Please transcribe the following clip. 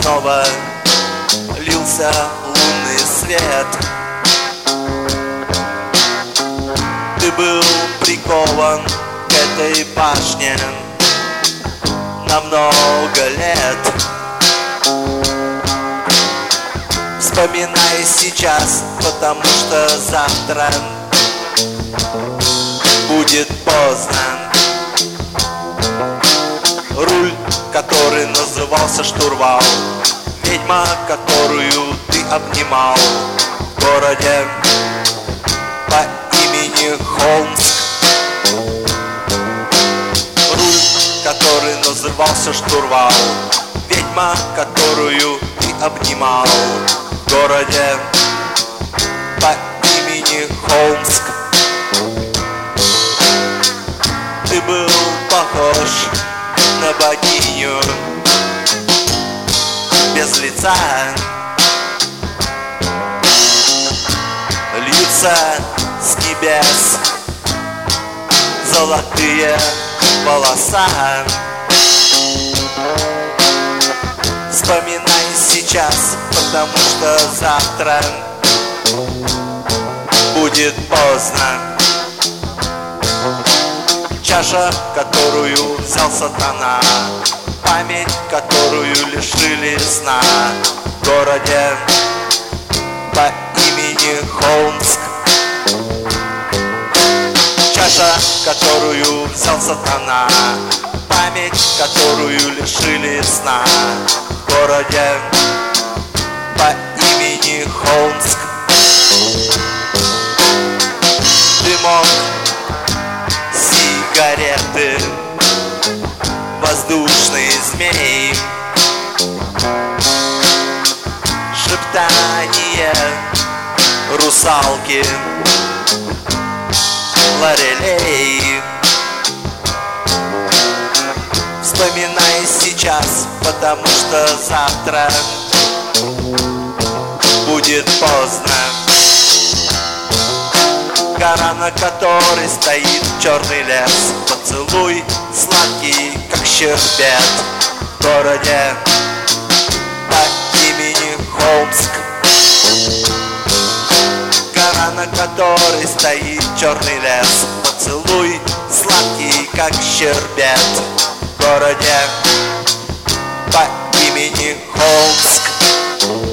снова лился лунный свет. Ты был прикован к этой башне на много лет. Вспоминай сейчас, потому что завтра будет поздно. Руль, который назывался штурвал, ведьма, которую ты обнимал в городе по имени Холмск. Руль, который назывался штурвал, ведьма, которую ты обнимал в городе по имени Холмск. Ты был похож на богиню без лица. Льются с небес золотые волоса. Вспоминай сейчас, потому что завтра будет поздно. Чаша, которую взял сатана, память, которую лишили сна в городе по имени Холмск. Чаша, которую взял сатана, память, которую лишили сна в городе по имени Холмск. Дымок, сигареты, воздушный змей, шептание русалки, лорелей. Вспоминай сейчас, потому что завтра будет поздно. Гора, на которой стоит черный лес, поцелуй сладкий, как щербет в городе по имени Холмск. Гора, на которой стоит черный лес, поцелуй сладкий, как щербет в городе по имени Холмск.